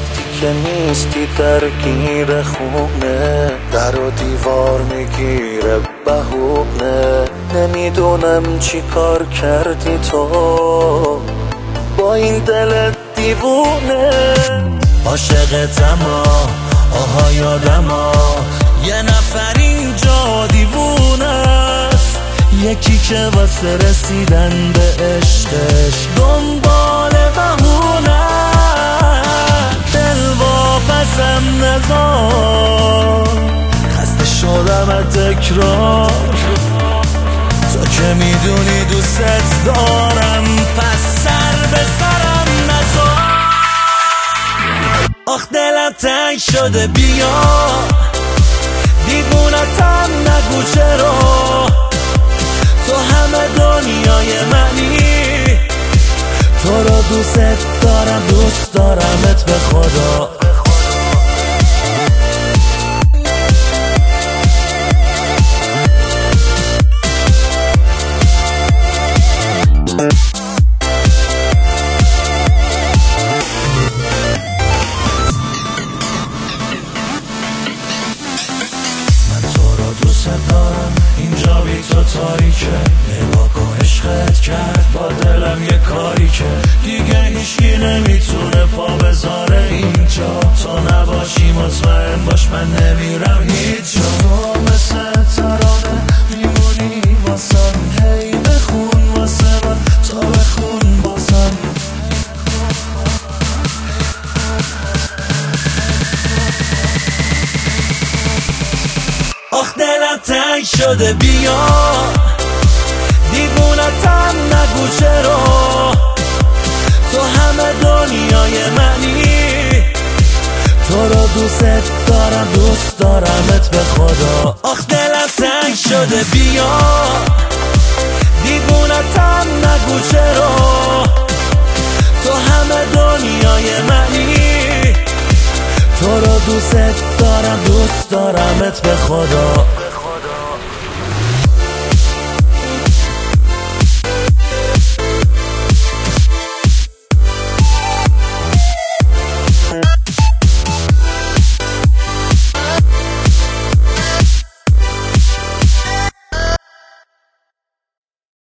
وقتی که نیستی درگیر خونه، در و دیوار میگیره بهونه. نمیدونم چی کار کردی تو با این دل دیوونه. عاشقتم آها یادم یه نفر اینجا دیوونه است، یکی که واسه رسیدن به عشقش دنبال بهونه. دل واپسم نذار، خسته شدم از تکرار، تو که میدونی دوست دارم، پس سر به سرم نذار. آخ دلم تنگ شده بیا، دیوونتم نگو چرا، تو همه دنیای منی، تو رو دوست دارم، دوست دارمت به خدا. اینجا بی تو تاریکه، نگاه کن عشقت کرد با دلم یه کاری که دیگه هیچکی نمیتونه پا بذاره اینجا. تو نباشی مطمئن باش من نمیرم هیچ جا. تو مثل ترانه میمونی واسم، هی بخون واسه من، تا بخون بازم. آخ دلم تنگ شده بیا، دیوونتم نگو چرا، تو همه دنیای منی، تو رو دوست دارم، دوست دارمت به خدا. آخ دلم تنگ شده بیا، دیوونتم نگو چرا، تو همه دنیای منی، تو رو دوست دارم، دوست دارمت به خدا.